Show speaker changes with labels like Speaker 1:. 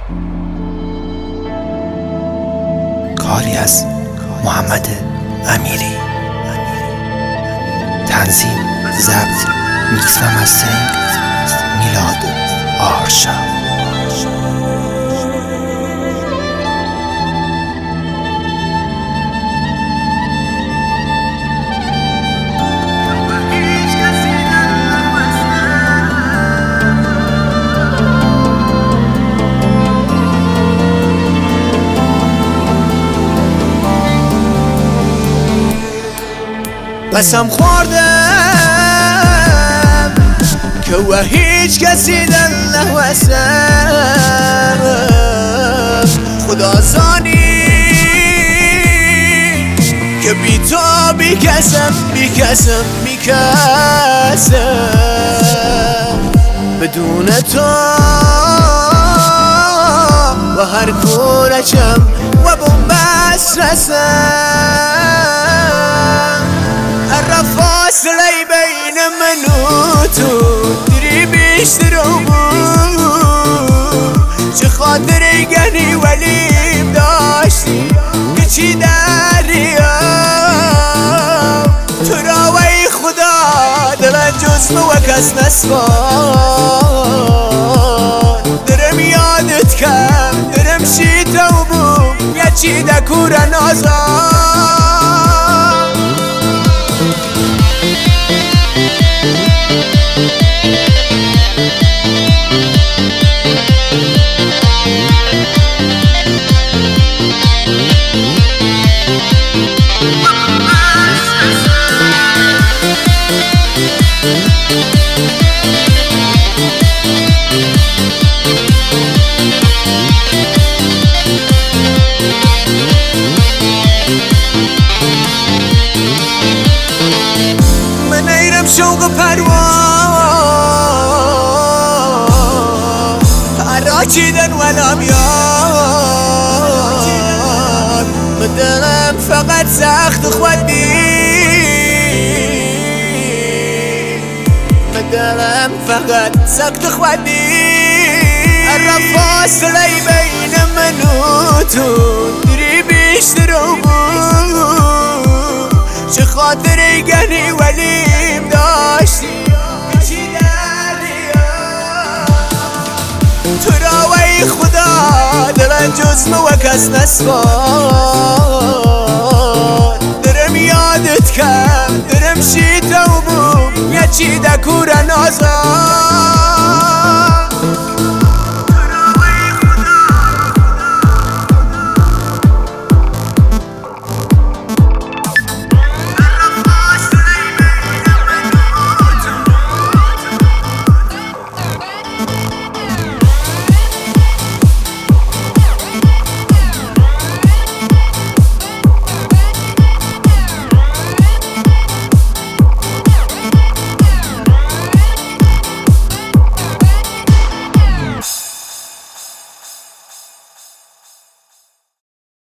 Speaker 1: کاری از محمد امیری. تنظیم، ضبط، میکس و مسترینگ میلاد آرشا.
Speaker 2: قسم خوردم که و هیچ کسی دل نوسم، خدا زانی که بی تو بیکسم بدون تو و هر کورچم و بومبست رسم. هر فاصله بین من و تو دری بیشتر بود، چه خاطره گنی ولیم داشتی که چی داریم. تو را وی خدا دل جسم و کس نسوان، درم یادت کم درم شیطه و بوم یا چی دکور نازان. شوق پروان پراچیدن ولم یاد، بدلم فقط سخت خودی، بدلم فقط سخت خودی. هر فاصله بین من و تو دری بیشتر بود، چه خاطره گنی ولیم داشتی که چی داریم. تو را وی خدا دل جسم و کس نسوان، درم یادت کم درم شیطه و بوم یا چی دکور نازان.